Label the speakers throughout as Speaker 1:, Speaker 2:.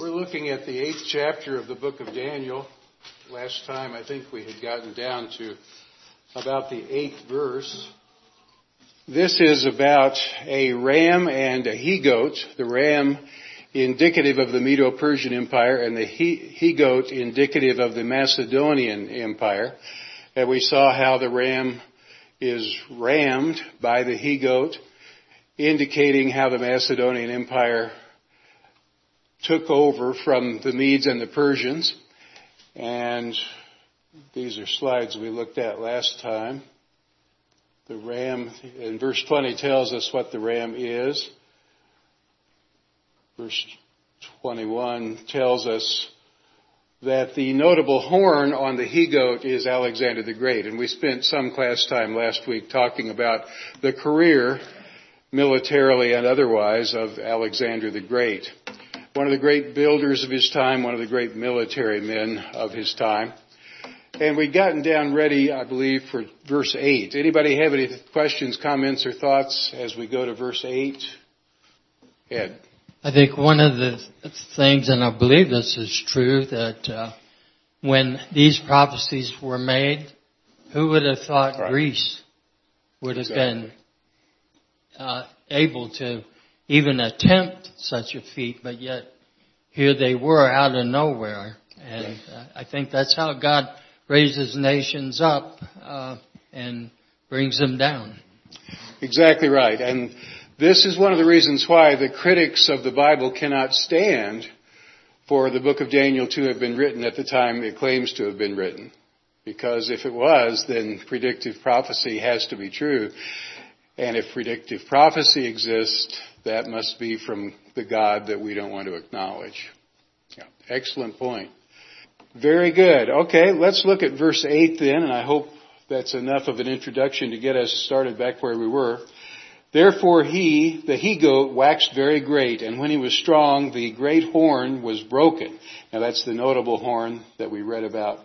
Speaker 1: We're looking at the 8th chapter of the book of Daniel. Last time I think we had gotten down to about the 8th verse. This is about a ram and a he-goat. The ram indicative of the Medo-Persian Empire and the he-goat indicative of the Macedonian Empire. And we saw how the ram is rammed by the he-goat, indicating how the Macedonian Empire took over from the Medes and the Persians. And these are slides we looked at last time. The ram, in verse 20, tells us what the ram is. Verse 21 tells us that the notable horn on the he-goat is Alexander the Great. And we spent some class time last week talking about the career, militarily and otherwise, of Alexander the Great. One of the great builders of his time, one of the great military men of his time. And we'd gotten down ready, I believe, for verse 8. Anybody have any questions, comments, or thoughts as we go to verse 8? Ed.
Speaker 2: I think one of the things, and I believe this is true, that when these prophecies were made, who would have thought Greece would have been able to even attempt such a feat, but yet here they were out of nowhere. And I think that's how God raises nations up and brings them down.
Speaker 1: Exactly right. And this is one of the reasons why the critics of the Bible cannot stand for the book of Daniel to have been written at the time it claims to have been written. Because if it was, then predictive prophecy has to be true. And if predictive prophecy exists, that must be from the God that we don't want to acknowledge. Yeah, excellent point. Very good. Okay, let's look at verse 8 then, and I hope that's enough of an introduction to get us started back where we were. Therefore the he-goat, waxed very great, and when he was strong, the great horn was broken. Now that's the notable horn that we read about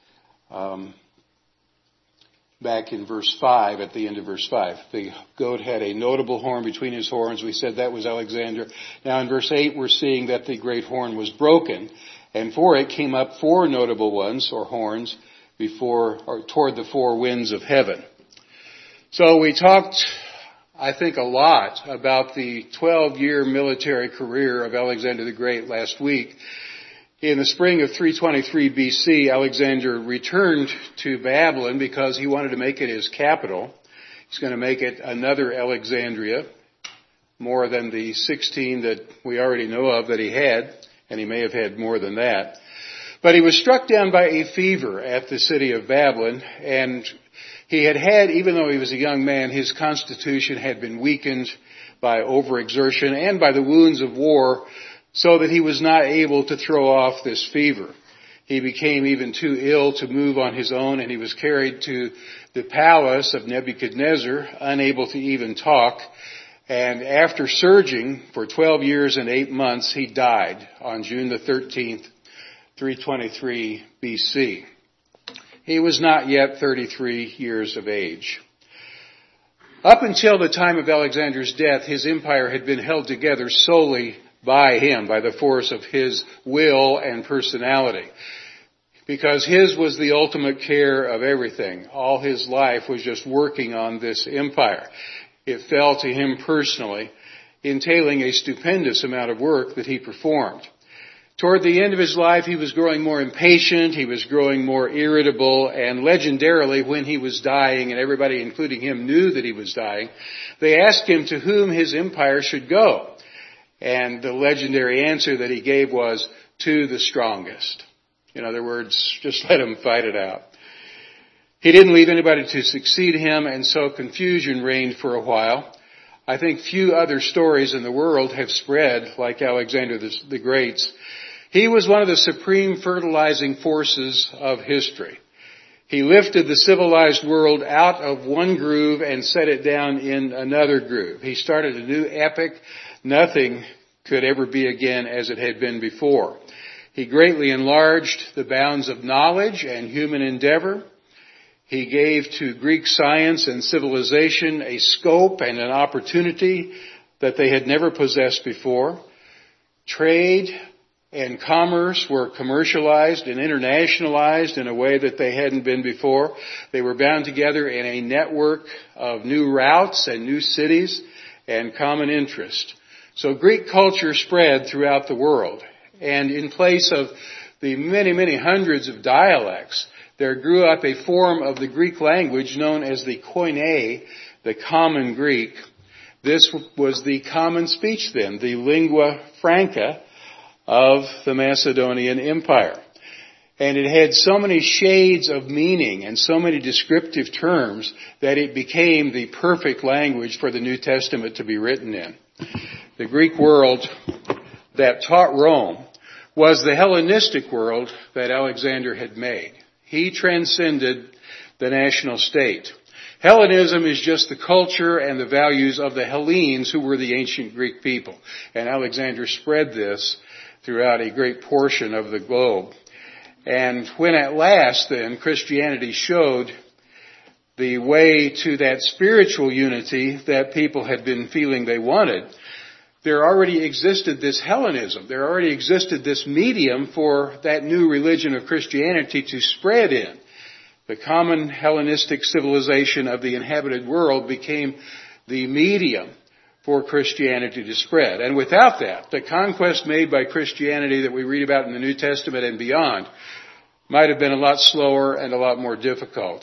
Speaker 1: back in verse 5, at the end of verse 5. The goat had a notable horn between his horns. We said that was Alexander. Now in verse 8, we're seeing that the great horn was broken. And for it came up 4 notable ones, or horns, toward the 4 winds of heaven. So we talked, I think, a lot about the 12-year military career of Alexander the Great last week. In the spring of 323 BC, Alexander returned to Babylon because he wanted to make it his capital. He's going to make it another Alexandria, more than the 16 that we already know of that he had, and he may have had more than that. But he was struck down by a fever at the city of Babylon, and he had, even though he was a young man, his constitution had been weakened by overexertion and by the wounds of war, so that he was not able to throw off this fever. He became even too ill to move on his own, and he was carried to the palace of Nebuchadnezzar, unable to even talk. And after surging for 12 years and 8 months, he died on June the 13th, 323 BC. He was not yet 33 years of age. Up until the time of Alexander's death, his empire had been held together solely by him, by the force of his will and personality. Because his was the ultimate care of everything. All his life was just working on this empire. It fell to him personally, entailing a stupendous amount of work that he performed. Toward the end of his life, he was growing more impatient, he was growing more irritable, and legendarily, when he was dying, and everybody, including him, knew that he was dying, they asked him to whom his empire should go. And the legendary answer that he gave was, to the strongest. In other words, just let him fight it out. He didn't leave anybody to succeed him, and so confusion reigned for a while. I think few other stories in the world have spread like Alexander the Great's. He was one of the supreme fertilizing forces of history. He lifted the civilized world out of one groove and set it down in another groove. He started a new epoch. Nothing could ever be again as it had been before. He greatly enlarged the bounds of knowledge and human endeavor. He gave to Greek science and civilization a scope and an opportunity that they had never possessed before. Trade and commerce were commercialized and internationalized in a way that they hadn't been before. They were bound together in a network of new routes and new cities and common interest. So Greek culture spread throughout the world. And in place of the many, many hundreds of dialects, there grew up a form of the Greek language known as the Koine, the common Greek. This was the common speech then, the lingua franca of the Macedonian Empire. And it had so many shades of meaning and so many descriptive terms that it became the perfect language for the New Testament to be written in. The Greek world that taught Rome was the Hellenistic world that Alexander had made. He transcended the national state. Hellenism is just the culture and the values of the Hellenes, who were the ancient Greek people. And Alexander spread this throughout a great portion of the globe. And when at last then Christianity showed the way to that spiritual unity that people had been feeling they wanted, there already existed this Hellenism. There already existed this medium for that new religion of Christianity to spread in. The common Hellenistic civilization of the inhabited world became the medium for Christianity to spread. And without that, the conquest made by Christianity that we read about in the New Testament and beyond might have been a lot slower and a lot more difficult.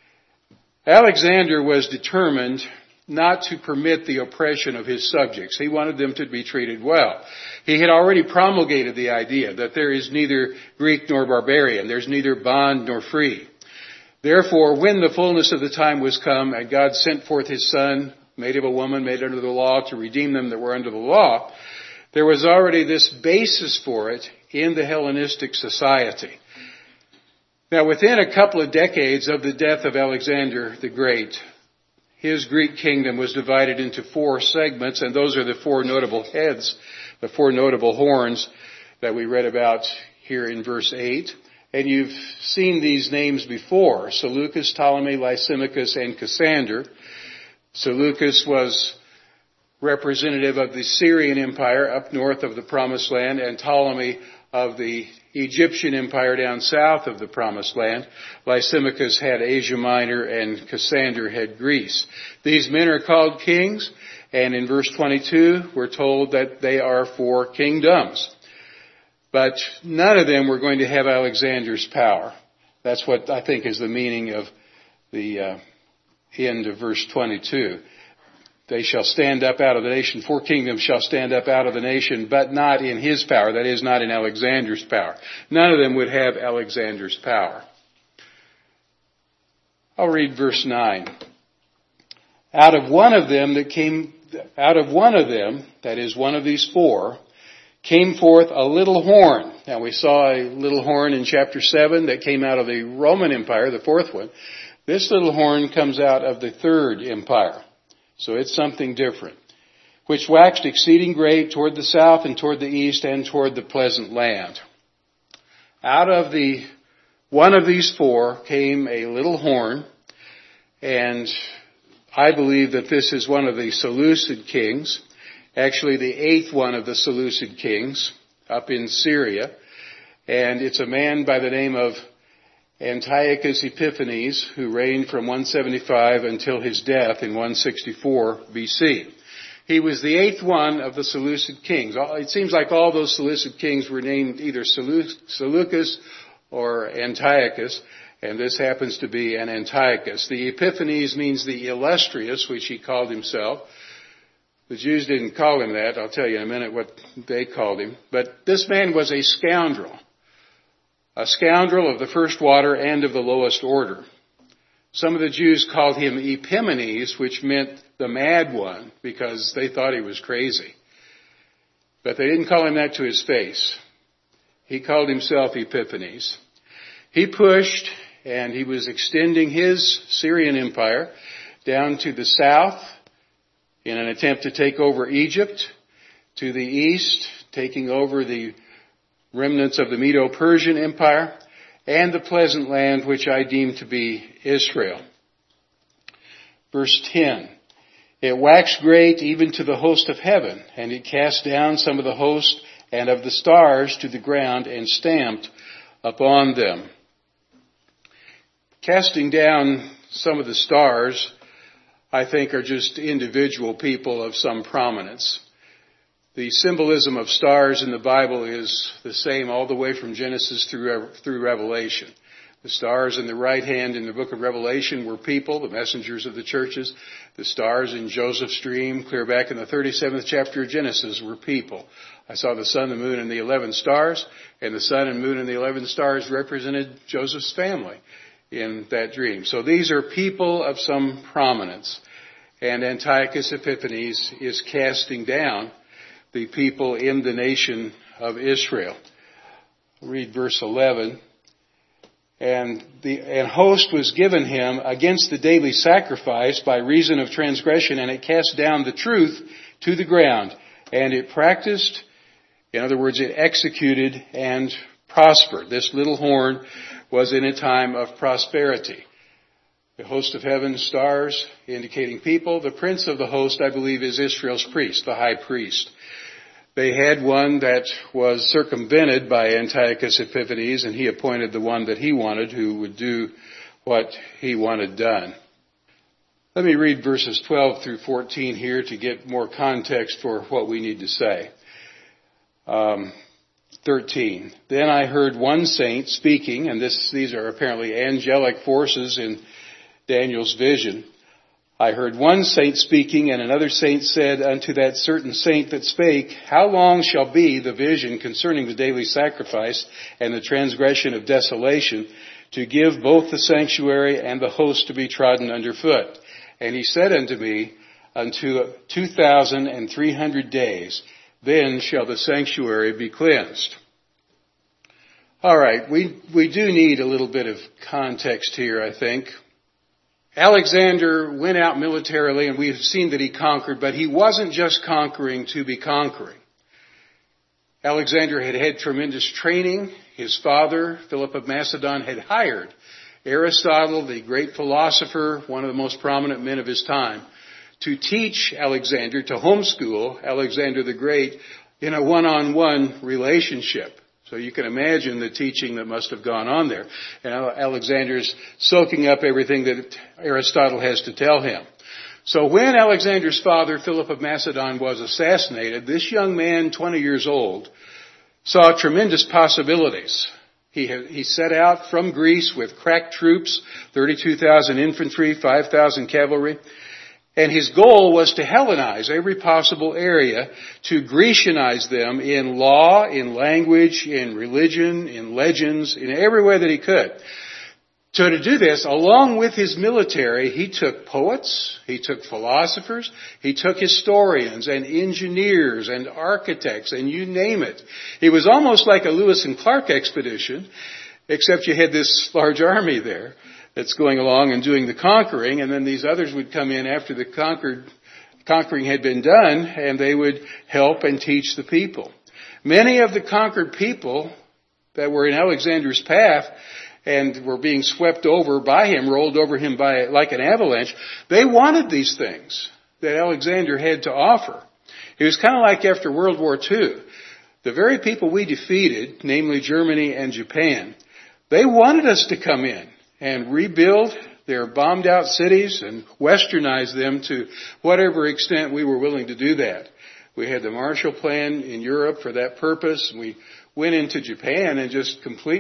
Speaker 1: Alexander was determined not to permit the oppression of his subjects. He wanted them to be treated well. He had already promulgated the idea that there is neither Greek nor barbarian, there's neither bond nor free. Therefore, when the fullness of the time was come, and God sent forth his Son, made of a woman, made under the law, to redeem them that were under the law, there was already this basis for it in the Hellenistic society. Now, within a couple of decades of the death of Alexander the Great, his Greek kingdom was divided into 4 segments, and those are the 4 notable heads, the 4 notable horns that we read about here in verse 8. And you've seen these names before: Seleucus, Ptolemy, Lysimachus, and Cassander. Seleucus was representative of the Syrian Empire up north of the Promised Land, and Ptolemy of the Egyptian Empire down south of the Promised Land. Lysimachus had Asia Minor, and Cassander had Greece. These men are called kings, and in verse 22 we're told that they are 4 kingdoms. But none of them were going to have Alexander's power. That's what I think is the meaning of the end of verse 22. They shall stand up out of the nation. 4 kingdoms shall stand up out of the nation, but not in his power. That is, not in Alexander's power. None of them would have Alexander's power. I'll read verse 9. Out of one of them, that is one of these 4, came forth a little horn. Now, we saw a little horn in chapter 7 that came out of the Roman Empire, the 4th one. This little horn comes out of the 3rd empire. So it's something different. Which waxed exceeding great toward the south and toward the east and toward the pleasant land. Out of one of these 4 came a little horn, and I believe that this is one of the Seleucid kings. Actually, the 8th one of the Seleucid kings up in Syria. And it's a man by the name of Antiochus Epiphanes, who reigned from 175 until his death in 164 BC. He was the 8th one of the Seleucid kings. It seems like all those Seleucid kings were named either Seleucus or Antiochus, and this happens to be an Antiochus. The Epiphanes means the illustrious, which he called himself. The Jews didn't call him that. I'll tell you in a minute what they called him. But this man was a scoundrel of the first water and of the lowest order. Some of the Jews called him Epimanes, which meant the mad one, because they thought he was crazy. But they didn't call him that to his face. He called himself Epiphanes. He pushed, and he was extending his Syrian empire down to the south in an attempt to take over Egypt, to the east, taking over the remnants of the Medo-Persian Empire, and the pleasant land which I deem to be Israel. Verse 10, it waxed great even to the host of heaven, and it cast down some of the host and of the stars to the ground, and stamped upon them. Casting down some of the stars, I think, are just individual people of some prominence. The symbolism of stars in the Bible is the same all the way from Genesis through Revelation. The stars in the right hand in the book of Revelation were people, the messengers of the churches. The stars in Joseph's dream, clear back in the 37th chapter of Genesis, were people. I saw the sun, the moon, and the 11 stars, and the sun and moon and the 11 stars represented Joseph's family in that dream. So these are people of some prominence. And Antiochus Epiphanes is casting down the people in the nation of Israel. Read verse 11. And host was given him against the daily sacrifice by reason of transgression, and it cast down the truth to the ground. And it practiced, in other words, it executed and prospered. This little horn was in a time of prosperity. The host of heaven, stars, indicating people. The prince of the host, I believe, is Israel's priest, the high priest. They had one that was circumvented by Antiochus Epiphanes, and he appointed the one that he wanted, who would do what he wanted done. Let me read verses 12 through 14 here to get more context for what we need to say. 13. Then I heard one saint speaking, and these are apparently angelic forces in Daniel's vision. I heard one saint speaking, and another saint said unto that certain saint that spake, How long shall be the vision concerning the daily sacrifice and the transgression of desolation, to give both the sanctuary and the host to be trodden under foot? And he said unto me, Unto 2,300 days, then shall the sanctuary be cleansed. All right, we do need a little bit of context here, I think. Alexander went out militarily, and we've seen that he conquered, but he wasn't just conquering to be conquering. Alexander had had tremendous training. His father, Philip of Macedon, had hired Aristotle, the great philosopher, one of the most prominent men of his time, to teach Alexander, to homeschool Alexander the Great in a one-on-one relationship. So you can imagine the teaching that must have gone on there. And Alexander's soaking up everything that Aristotle has to tell him. So when Alexander's father, Philip of Macedon, was assassinated, this young man, 20 years old, saw tremendous possibilities. He set out from Greece with crack troops, 32,000 infantry, 5,000 cavalry. And his goal was to Hellenize every possible area, to Grecianize them in law, in language, in religion, in legends, in every way that he could. So to do this, along with his military, he took poets, he took philosophers, he took historians and engineers and architects, and you name it. It was almost like a Lewis and Clark expedition, except you had this large army there that's going along and doing the conquering, and then these others would come in after the conquering had been done, and they would help and teach the people. Many of the conquered people that were in Alexander's path and were being swept over by him, rolled over him by like an avalanche, they wanted these things that Alexander had to offer. It was kind of like after World War II. The very people we defeated, namely Germany and Japan, they wanted us to come in and rebuild their bombed out cities and westernize them to whatever extent we were willing to do that. We had the Marshall Plan in Europe for that purpose. We went into Japan and just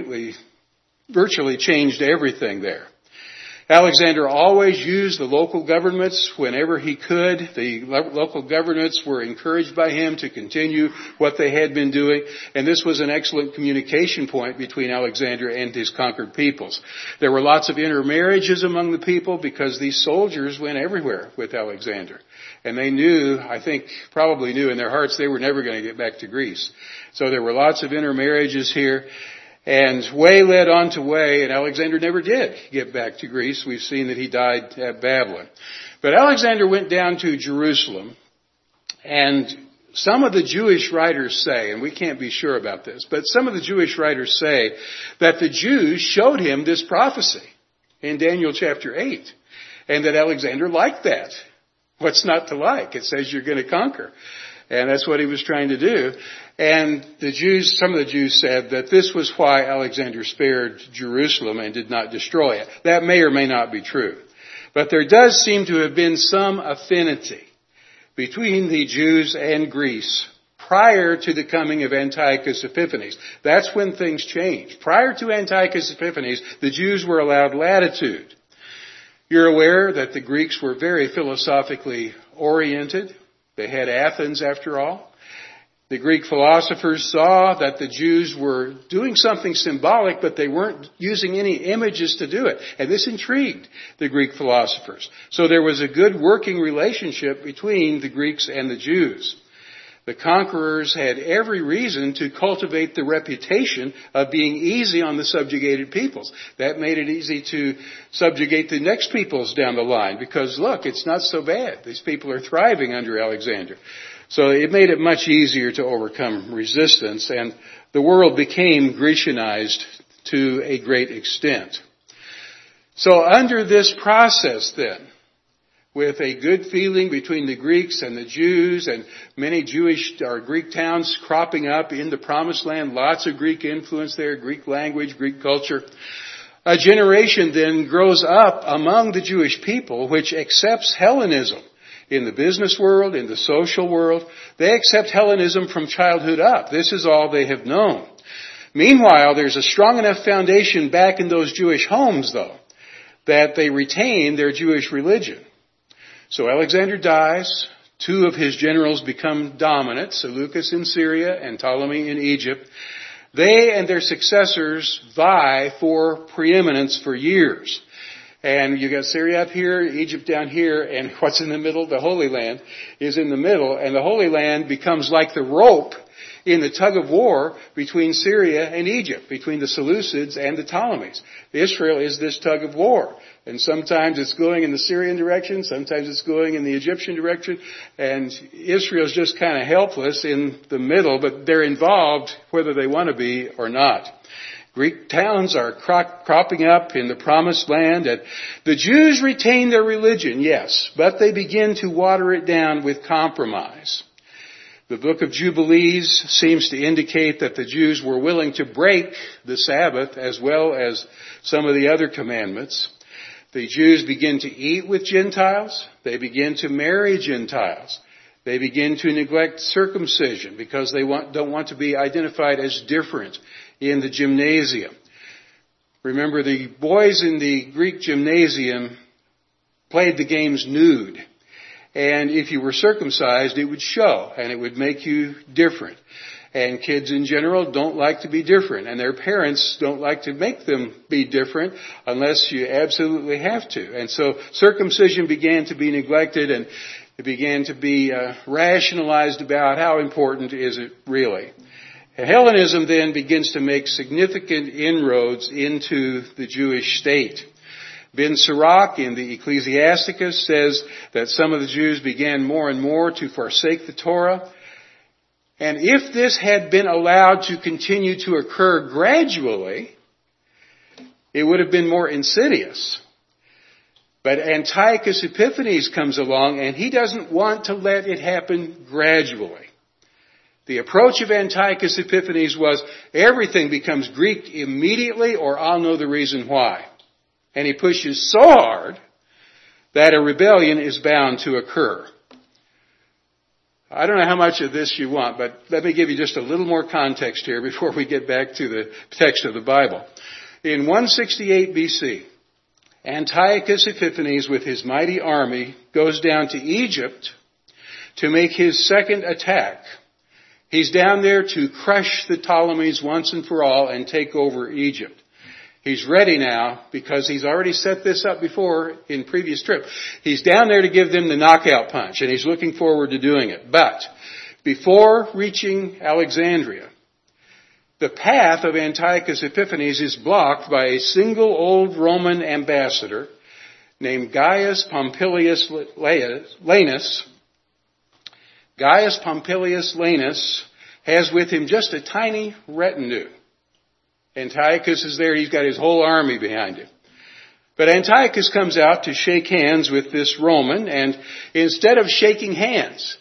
Speaker 1: virtually changed everything there. Alexander always used the local governments whenever he could. The local governments were encouraged by him to continue what they had been doing, and this was an excellent communication point between Alexander and his conquered peoples. There were lots of intermarriages among the people because these soldiers went everywhere with Alexander. And they knew, I think, probably knew in their hearts they were never going to get back to Greece. So there were lots of intermarriages here. And way led on to way, and Alexander never did get back to Greece. We've seen that he died at Babylon. But Alexander went down to Jerusalem, and some of the Jewish writers say, and we can't be sure about this, but some of the Jewish writers say that the Jews showed him this prophecy in Daniel chapter 8, and that Alexander liked that. What's not to like? It says you're going to conquer. And that's what he was trying to do. And some of the Jews said that this was why Alexander spared Jerusalem and did not destroy it. That may or may not be true. But there does seem to have been some affinity between the Jews and Greece prior to the coming of Antiochus Epiphanes. That's when things changed. Prior to Antiochus Epiphanes, the Jews were allowed latitude. You're aware that the Greeks were very philosophically oriented. They had Athens, after all. The Greek philosophers saw that the Jews were doing something symbolic, but they weren't using any images to do it. And this intrigued the Greek philosophers. So there was a good working relationship between the Greeks and the Jews. The conquerors had every reason to cultivate the reputation of being easy on the subjugated peoples. That made it easy to subjugate the next peoples down the line because, look, it's not so bad. These people are thriving under Alexander. So it made it much easier to overcome resistance, and the world became Grecianized to a great extent. So under this process then, with a good feeling between the Greeks and the Jews and many Jewish or Greek towns cropping up in the Promised Land, lots of Greek influence there, Greek language, Greek culture, a generation then grows up among the Jewish people which accepts Hellenism. In the business world, in the social world, they accept Hellenism from childhood up. This is all they have known. Meanwhile, there's a strong enough foundation back in those Jewish homes, though, that they retain their Jewish religion. So Alexander dies. Two of his generals become dominant, Seleucus in Syria and Ptolemy in Egypt. They and their successors vie for preeminence for years. And you got Syria up here, Egypt down here, and what's in the middle? The Holy Land is in the middle, and the Holy Land becomes like the rope in the tug of war between Syria and Egypt, between the Seleucids and the Ptolemies. Israel is this tug of war. And sometimes it's going in the Syrian direction, sometimes it's going in the Egyptian direction, and Israel's just kind of helpless in the middle, but they're involved whether they want to be or not. Greek towns are cropping up in the Promised Land, and the Jews retain their religion, yes, but they begin to water it down with compromise. The book of Jubilees seems to indicate that the Jews were willing to break the Sabbath as well as some of the other commandments. The Jews begin to eat with Gentiles. They begin to marry Gentiles. They begin to neglect circumcision because they don't want to be identified as different in the gymnasium. Remember, the boys in the Greek gymnasium played the games nude. And if you were circumcised, it would show, and it would make you different. And kids in general don't like to be different, and their parents don't like to make them be different unless you absolutely have to. And so circumcision began to be neglected, and it began to be rationalized about how important is it really. Hellenism then begins to make significant inroads into the Jewish state. Ben Sirach in the Ecclesiasticus says that some of the Jews began more and more to forsake the Torah. And if this had been allowed to continue to occur gradually, it would have been more insidious. But Antiochus Epiphanes comes along, and he doesn't want to let it happen gradually. The approach of Antiochus Epiphanes was everything becomes Greek immediately, or I'll know the reason why. And he pushes so hard that a rebellion is bound to occur. I don't know how much of this you want, but let me give you just a little more context here before we get back to the text of the Bible. In 168 BC, Antiochus Epiphanes with his mighty army goes down to Egypt to make his second attack. He's down there to crush the Ptolemies once and for all and take over Egypt. He's ready now because he's already set this up before in previous trip. He's down there to give them the knockout punch, and he's looking forward to doing it. But before reaching Alexandria, the path of Antiochus Epiphanes is blocked by a single old Roman ambassador named Gaius Pompilius Laenas. Gaius Pompilius Laenas has with him just a tiny retinue. Antiochus is there. He's got his whole army behind him. But Antiochus comes out to shake hands with this Roman, and instead of shaking hands,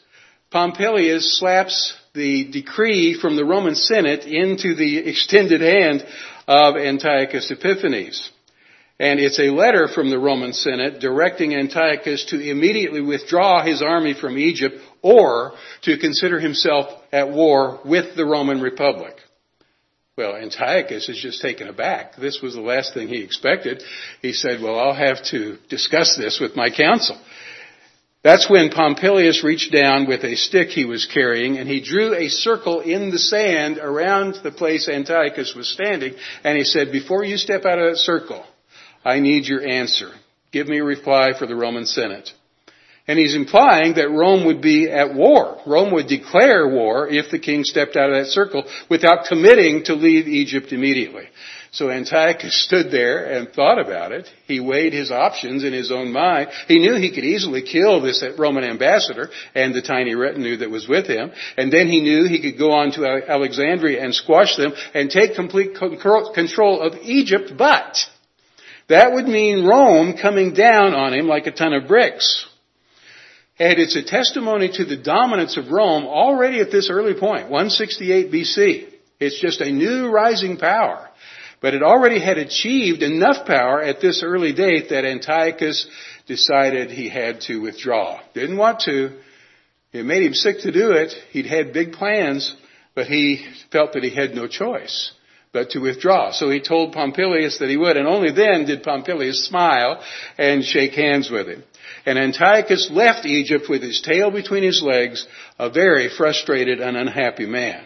Speaker 1: Pompilius slaps the decree from the Roman Senate into the extended hand of Antiochus Epiphanes. And it's a letter from the Roman Senate directing Antiochus to immediately withdraw his army from Egypt or to consider himself at war with the Roman Republic. Well, Antiochus is just taken aback. This was the last thing he expected. He said, well, I'll have to discuss this with my council. That's when Pompilius reached down with a stick he was carrying, and he drew a circle in the sand around the place Antiochus was standing, and he said, before you step out of that circle, I need your answer. Give me a reply for the Roman Senate. And he's implying that Rome would be at war. Rome would declare war if the king stepped out of that circle without committing to leave Egypt immediately. So Antiochus stood there and thought about it. He weighed his options in his own mind. He knew he could easily kill this Roman ambassador and the tiny retinue that was with him. And then he knew he could go on to Alexandria and squash them and take complete control of Egypt. But that would mean Rome coming down on him like a ton of bricks. And it's a testimony to the dominance of Rome already at this early point, 168 BC. It's just a new rising power. But it already had achieved enough power at this early date that Antiochus decided he had to withdraw. Didn't want to. It made him sick to do it. He'd had big plans, but he felt that he had no choice but to withdraw. So he told Pompilius that he would, and only then did Pompilius smile and shake hands with him. And Antiochus left Egypt with his tail between his legs, a very frustrated and unhappy man.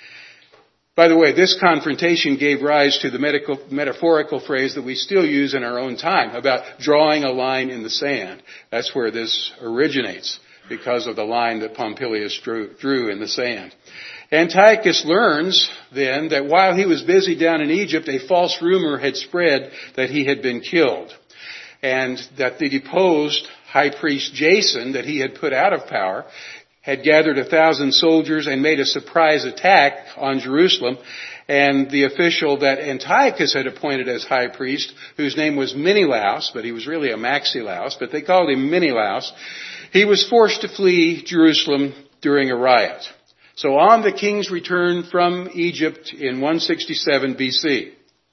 Speaker 1: By the way, this confrontation gave rise to the metaphorical phrase that we still use in our own time about drawing a line in the sand. That's where this originates, because of the line that Pompilius drew in the sand. Antiochus learns then that while he was busy down in Egypt, a false rumor had spread that he had been killed, and that the deposed high priest Jason, that he had put out of power, had gathered 1,000 soldiers and made a surprise attack on Jerusalem. And the official that Antiochus had appointed as high priest, whose name was Menelaus, but he was really a Maxilaus, but they called him Menelaus, he was forced to flee Jerusalem during a riot. So on the king's return from Egypt in 167 BC,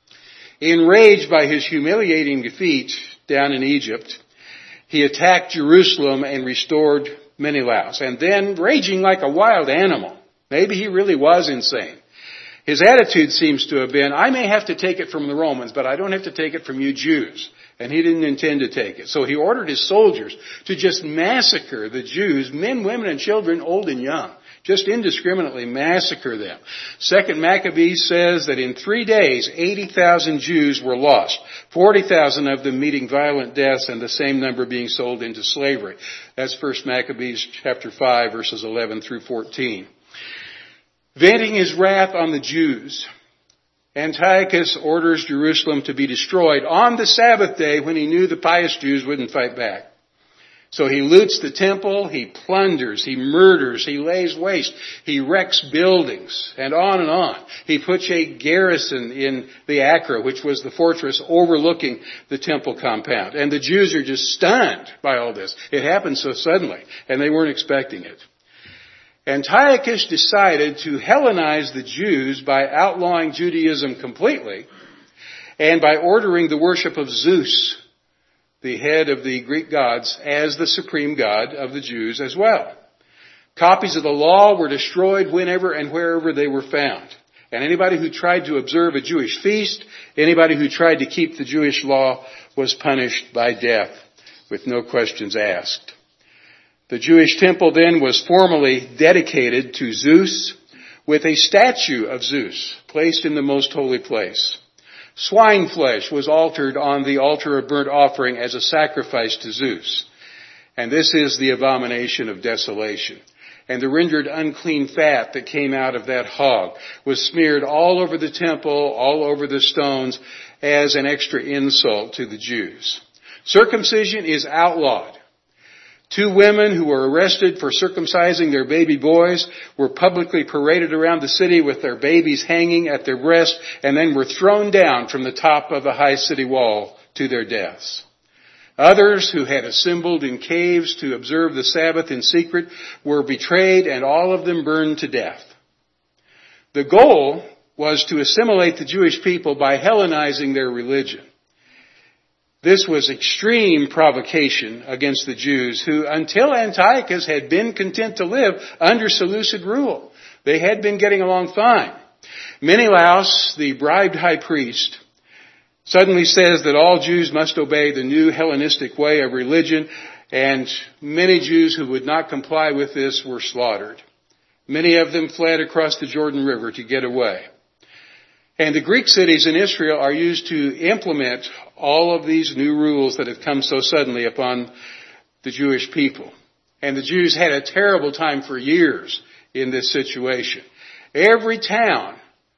Speaker 1: enraged by his humiliating defeat down in Egypt, he attacked Jerusalem and restored Menelaus. And then, raging like a wild animal, maybe he really was insane, his attitude seems to have been, I may have to take it from the Romans, but I don't have to take it from you Jews. And he didn't intend to take it. So he ordered his soldiers to just massacre the Jews, men, women, and children, old and young. Just indiscriminately massacre them. Second Maccabees says that in 3 days, 80,000 Jews were lost. 40,000 of them meeting violent deaths and the same number being sold into slavery. That's First Maccabees chapter 5, verses 11 through 14. Venting his wrath on the Jews, Antiochus orders Jerusalem to be destroyed on the Sabbath day when he knew the pious Jews wouldn't fight back. So he loots the temple, he plunders, he murders, he lays waste, he wrecks buildings, and on and on. He puts a garrison in the Acra, which was the fortress overlooking the temple compound. And the Jews are just stunned by all this. It happened so suddenly, and they weren't expecting it. Antiochus decided to Hellenize the Jews by outlawing Judaism completely and by ordering the worship of Zeus, the head of the Greek gods, as the supreme god of the Jews as well. Copies of the law were destroyed whenever and wherever they were found. And anybody who tried to observe a Jewish feast, anybody who tried to keep the Jewish law was punished by death with no questions asked. The Jewish temple then was formally dedicated to Zeus with a statue of Zeus placed in the most holy place. Swine flesh was altered on the altar of burnt offering as a sacrifice to Zeus. And this is the abomination of desolation. And the rendered unclean fat that came out of that hog was smeared all over the temple, all over the stones, as an extra insult to the Jews. Circumcision is outlawed. 2 women who were arrested for circumcising their baby boys were publicly paraded around the city with their babies hanging at their breast and then were thrown down from the top of the high city wall to their deaths. Others who had assembled in caves to observe the Sabbath in secret were betrayed, and all of them burned to death. The goal was to assimilate the Jewish people by Hellenizing their religion. This was extreme provocation against the Jews who, until Antiochus, had been content to live under Seleucid rule. They had been getting along fine. Menelaus, the bribed high priest, suddenly says that all Jews must obey the new Hellenistic way of religion, and many Jews who would not comply with this were slaughtered. Many of them fled across the Jordan River to get away. And the Greek cities in Israel are used to implement all of these new rules that have come so suddenly upon the Jewish people. And the Jews had a terrible time for years in this situation. Every town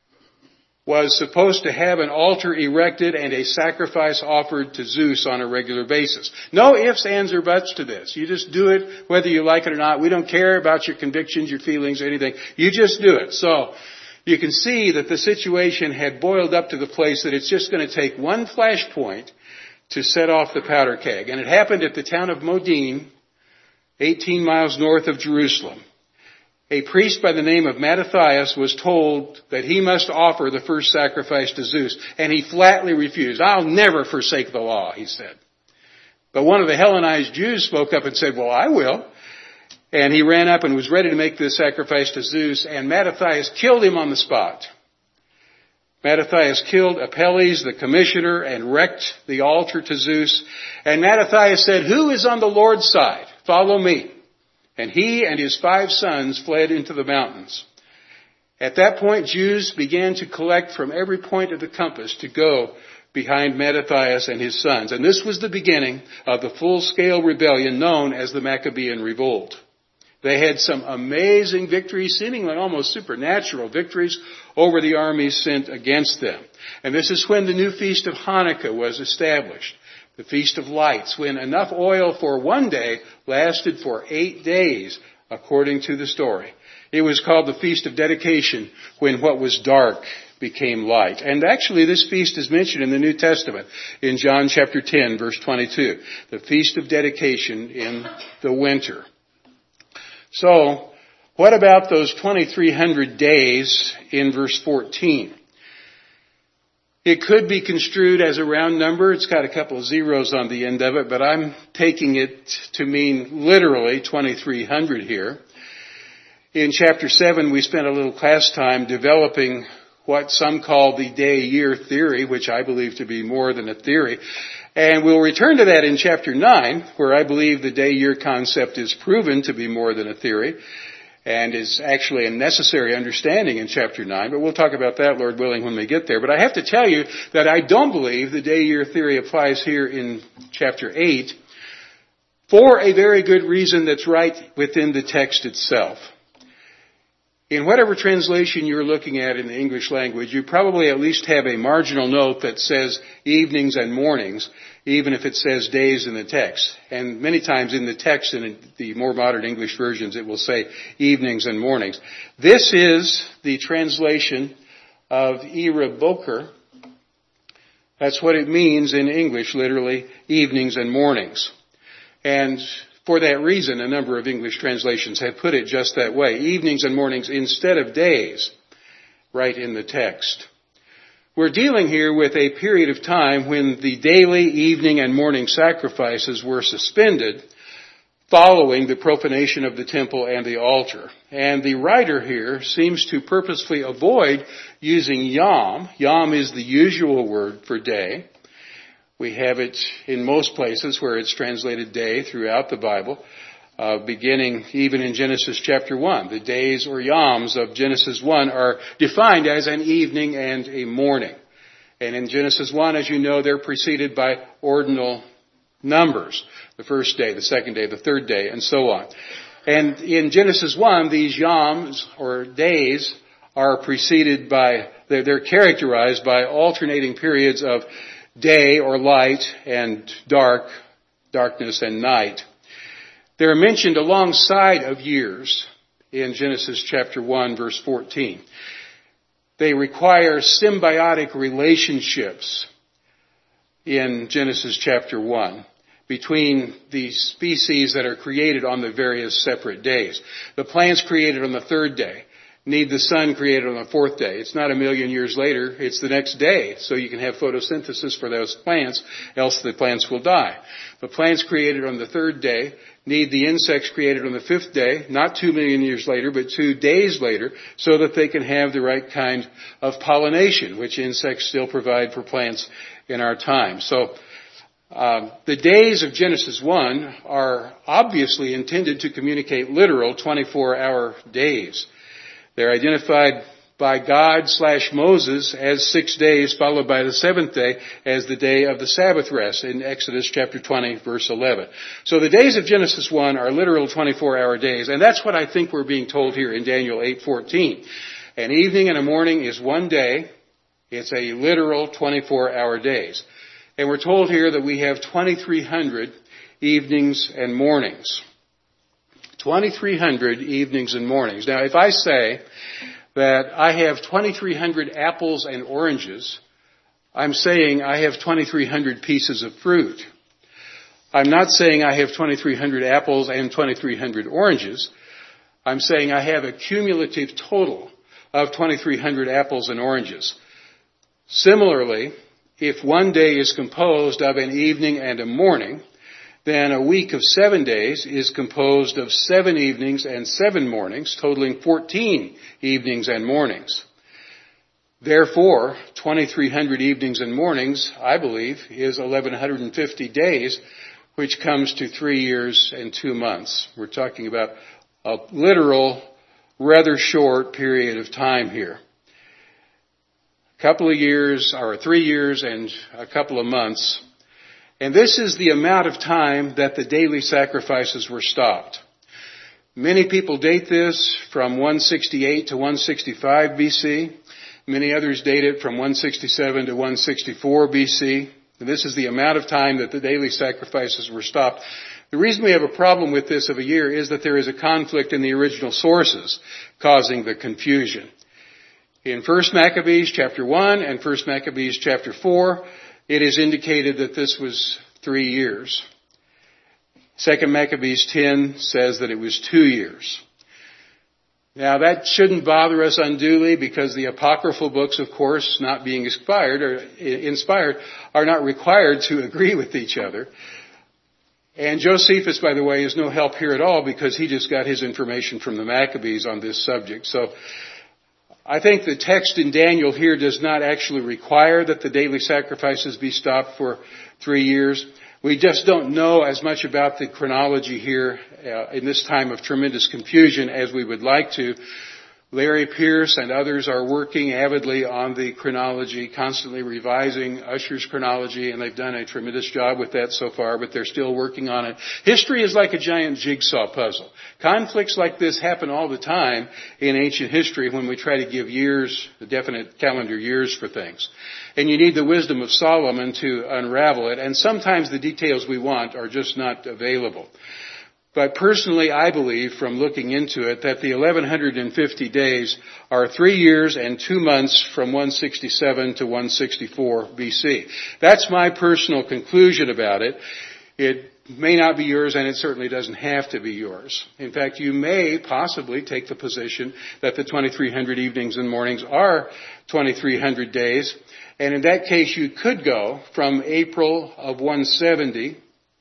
Speaker 1: was supposed to have an altar erected and a sacrifice offered to Zeus on a regular basis. No ifs, ands, or buts to this. You just do it whether you like it or not. We don't care about your convictions, your feelings, or anything. You just do it. So you can see that the situation had boiled up to the place that it's just going to take one flashpoint to set off the powder keg. And it happened at the town of Modin, 18 miles north of Jerusalem. A priest by the name of Mattathias was told that he must offer the first sacrifice to Zeus, and he flatly refused. I'll never forsake the law, he said. But one of the Hellenized Jews spoke up and said, well, I will. And he ran up and was ready to make this sacrifice to Zeus, and Mattathias killed him on the spot. Mattathias killed Apelles, the commissioner, and wrecked the altar to Zeus. And Mattathias said, who is on the Lord's side? Follow me. And he and his 5 sons fled into the mountains. At that point, Jews began to collect from every point of the compass to go behind Mattathias and his sons. And this was the beginning of the full-scale rebellion known as the Maccabean Revolt. They had some amazing victories, seemingly almost supernatural victories, over the armies sent against them. And this is when the new feast of Hanukkah was established. The Feast of Lights, when enough oil for one day lasted for 8 days, according to the story. It was called the Feast of Dedication, when what was dark became light. And actually this feast is mentioned in the New Testament in John chapter 10, verse 22. The Feast of Dedication in the winter. So, what about those 2,300 days in verse 14? It could be construed as a round number. It's got a couple of zeros on the end of it, but I'm taking it to mean literally 2,300 here. In chapter 7, we spent a little class time developing what some call the day-year theory, which I believe to be more than a theory. And we'll return to that in chapter 9, where I believe the day-year concept is proven to be more than a theory and is actually a necessary understanding in chapter 9. But we'll talk about that, Lord willing, when we get there. But I have to tell you that I don't believe the day-year theory applies here in chapter 8 for a very good reason that's right within the text itself. In whatever translation you're looking at in the English language, you probably at least have a marginal note that says evenings and mornings, even if it says days in the text. And many times in the text, in the more modern English versions, it will say evenings and mornings. This is the translation of Ira Boker. That's what it means in English, literally, evenings and mornings. And for that reason, a number of English translations have put it just that way. Evenings and mornings instead of days, right in the text. We're dealing here with a period of time when the daily evening and morning sacrifices were suspended following the profanation of the temple and the altar. And the writer here seems to purposefully avoid using yom. Yom is the usual word for day. We have it in most places where it's translated day throughout the Bible, beginning even in Genesis chapter 1. The days or yoms of Genesis 1 are defined as an evening and a morning. And in Genesis 1, as you know, they're preceded by ordinal numbers. The first day, the second day, the third day, and so on. And in Genesis 1, these yoms or days are preceded by, they're characterized by alternating periods of day or light and darkness and night. They're mentioned alongside of years in Genesis chapter 1 verse 14. They require symbiotic relationships in Genesis chapter 1. between the species that are created on the various separate days. The plants created on the third day need the sun created on the fourth day. It's not a million years later, it's the next day, so you can have photosynthesis for those plants, else the plants will die. The plants created on the third day need the insects created on the fifth day, not 2 million years later, but 2 days later, so that they can have the right kind of pollination, which insects still provide for plants in our time. So, the days of Genesis 1 are obviously intended to communicate literal 24-hour days. They're identified by God/Moses as 6 days, followed by the seventh day as the day of the Sabbath rest in Exodus chapter 20, verse 11. So the days of Genesis 1 are literal 24-hour days, and that's what I think we're being told here in Daniel 8:14. An evening and a morning is one day. It's a literal 24-hour days. And we're told here that we have 2,300 evenings and mornings. 2,300 evenings and mornings. Now, if I say that I have 2,300 apples and oranges, I'm saying I have 2,300 pieces of fruit. I'm not saying I have 2,300 apples and 2,300 oranges. I'm saying I have a cumulative total of 2,300 apples and oranges. Similarly, if one day is composed of an evening and a morning, then a week of 7 days is composed of 7 evenings and 7 mornings, totaling 14 evenings and mornings. Therefore, 2,300 evenings and mornings, I believe, is 1,150 days, which comes to 3 years and 2 months. We're talking about a literal, rather short period of time here. A couple of years, or 3 years and a couple of months. And this is the amount of time that the daily sacrifices were stopped. Many people date this from 168 to 165 BC. Many others date it from 167 to 164 BC. And this is the amount of time that the daily sacrifices were stopped. The reason we have a problem with this of a year is that there is a conflict in the original sources causing the confusion. In 1 Maccabees chapter 1 and 1 Maccabees chapter 4, it is indicated that this was 3 years. 2 Maccabees 10 says that it was 2 years. Now that shouldn't bother us unduly because the apocryphal books, of course, not being inspired, are not required to agree with each other. And Josephus, by the way, is no help here at all because he just got his information from the Maccabees on this subject. So I think the text in Daniel here does not actually require that the daily sacrifices be stopped for 3 years. We just don't know as much about the chronology here in this time of tremendous confusion as we would like to. Larry Pierce and others are working avidly on the chronology, constantly revising Ussher's chronology, and they've done a tremendous job with that so far, but they're still working on it. History is like a giant jigsaw puzzle. Conflicts like this happen all the time in ancient history when we try to give years, the definite calendar years for things. And you need the wisdom of Solomon to unravel it, and sometimes the details we want are just not available. But personally, I believe, from looking into it, that the 1,150 days are 3 years and 2 months from 167 to 164 BC. That's my personal conclusion about it. It may not be yours, and it certainly doesn't have to be yours. In fact, you may possibly take the position that the 2,300 evenings and mornings are 2,300 days, and in that case, you could go from April of 170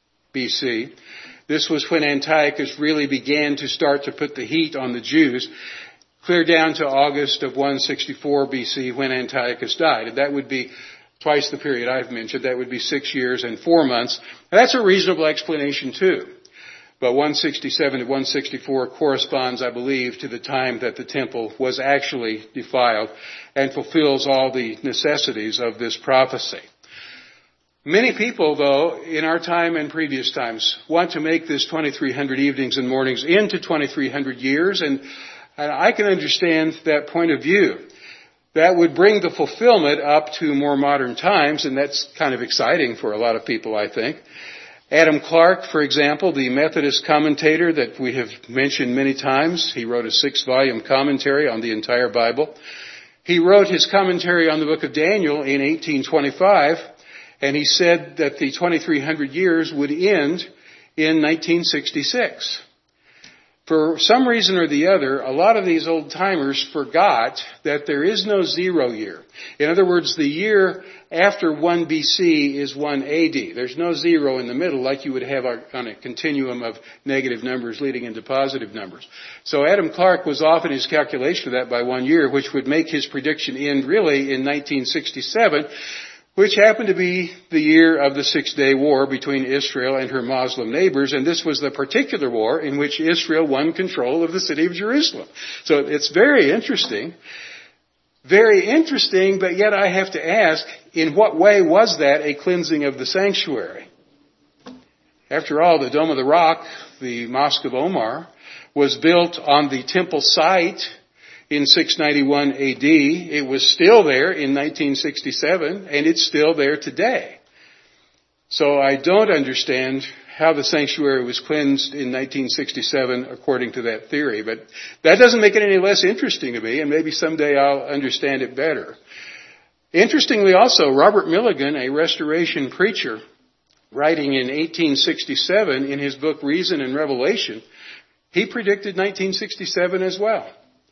Speaker 1: BC. This was when Antiochus really began to start to put the heat on the Jews, clear down to August of 164 BC when Antiochus died. And that would be twice the period I've mentioned. That would be 6 years and 4 months. And that's a reasonable explanation too. But 167 to 164 corresponds, I believe, to the time that the temple was actually defiled and fulfills all the necessities of this prophecy. Many people, though, in our time and previous times, want to make this 2,300 evenings and mornings into 2,300 years, and I can understand that point of view. That would bring the fulfillment up to more modern times, and that's kind of exciting for a lot of people, I think. Adam Clarke, for example, the Methodist commentator that we have mentioned many times, he wrote a 6-volume commentary on the entire Bible. He wrote his commentary on the book of Daniel in 1825, And he said that the 2300 years would end in 1966. For some reason or the other, a lot of these old timers forgot that there is no 0 year. In other words, the year after 1 BC is 1 AD. There's no 0 in the middle like you would have on a continuum of negative numbers leading into positive numbers. So Adam Clark was off in his calculation of that by 1 year, which would make his prediction end really in 1967, which happened to be the year of the Six-Day War between Israel and her Muslim neighbors, and this was the particular war in which Israel won control of the city of Jerusalem. So it's very interesting, but yet I have to ask, in what way was that a cleansing of the sanctuary? After all, the Dome of the Rock, the Mosque of Omar, was built on the temple site in 691 AD. It was still there in 1967, and it's still there today. So I don't understand how the sanctuary was cleansed in 1967 according to that theory, but that doesn't make it any less interesting to me, and maybe someday I'll understand it better. Interestingly also, Robert Milligan, a restoration preacher, writing in 1867 in his book Reason and Revelation, he predicted 1967 as well.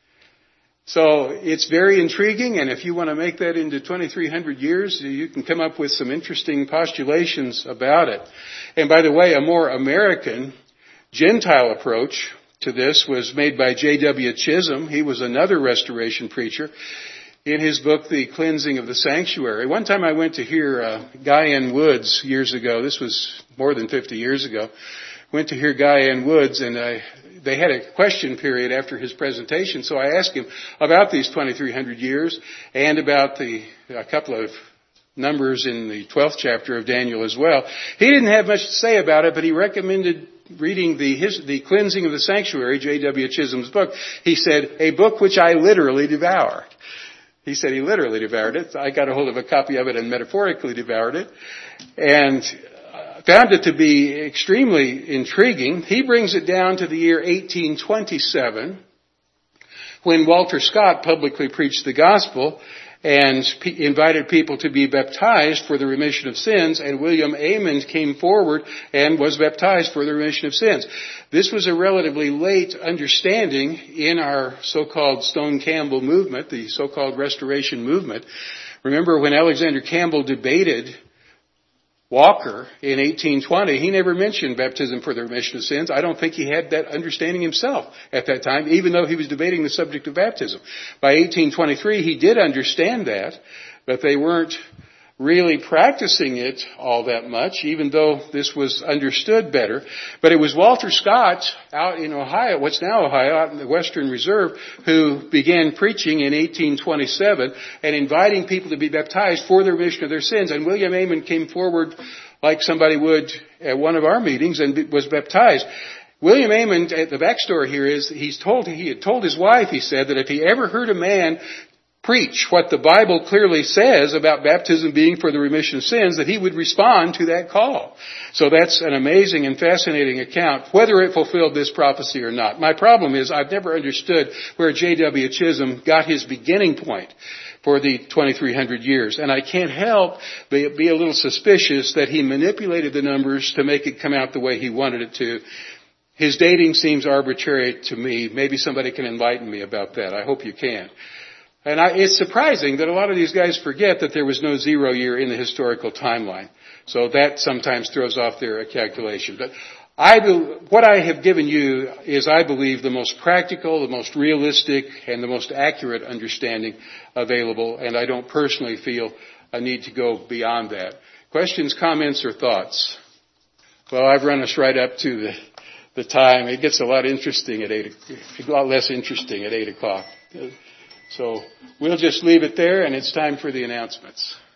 Speaker 1: So it's very intriguing, and if you want to make that into 2300 years, you can come up with some interesting postulations about it. And by the way, a more American Gentile approach to this was made by J.W. Chisholm. He was another restoration preacher. In his book, The Cleansing of the Sanctuary. One time I went to hear Guy N. Woods years ago. This was more than 50 years ago. Went to hear Guy N. Woods, and they had a question period after his presentation, so I asked him about these 2300 years and about a couple of numbers in the 12th chapter of Daniel as well. He didn't have much to say about it, but he recommended reading the Cleansing of the Sanctuary, J.W. Chisholm's book. He said, a book which I literally devoured. He said he literally devoured it. I got a hold of a copy of it and metaphorically devoured it. And found it to be extremely intriguing. He brings it down to the year 1827, when Walter Scott publicly preached the gospel and invited people to be baptized for the remission of sins, and William Amond came forward and was baptized for the remission of sins. This was a relatively late understanding in our so-called Stone Campbell movement, the so-called Restoration movement. Remember when Alexander Campbell debated Walker in 1820, he never mentioned baptism for the remission of sins. I don't think he had that understanding himself at that time, even though he was debating the subject of baptism. By 1823, he did understand that, but they weren't really practicing it all that much, even though this was understood better. But it was Walter Scott out in Ohio, what's now Ohio, out in the Western Reserve, who began preaching in 1827 and inviting people to be baptized for the remission of their sins. And William Amond came forward like somebody would at one of our meetings and was baptized. William Amond, the backstory here is, he had told his wife, he said, that if he ever heard a man preach what the Bible clearly says about baptism being for the remission of sins, that he would respond to that call. So that's an amazing and fascinating account, whether it fulfilled this prophecy or not. My problem is I've never understood where J.W. Chisholm got his beginning point for the 2300 years. And I can't help but be a little suspicious that he manipulated the numbers to make it come out the way he wanted it to. His dating seems arbitrary to me. Maybe somebody can enlighten me about that. I hope you can. And it's surprising that a lot of these guys forget that there was no 0 year in the historical timeline. So that sometimes throws off their calculation. But what I have given you is, I believe, the most practical, the most realistic, and the most accurate understanding available. And I don't personally feel a need to go beyond that. Questions, comments, or thoughts? Well, I've run us right up to the time. It gets a lot interesting at a lot less interesting at 8 o'clock. So we'll just leave it there, and it's time for the announcements.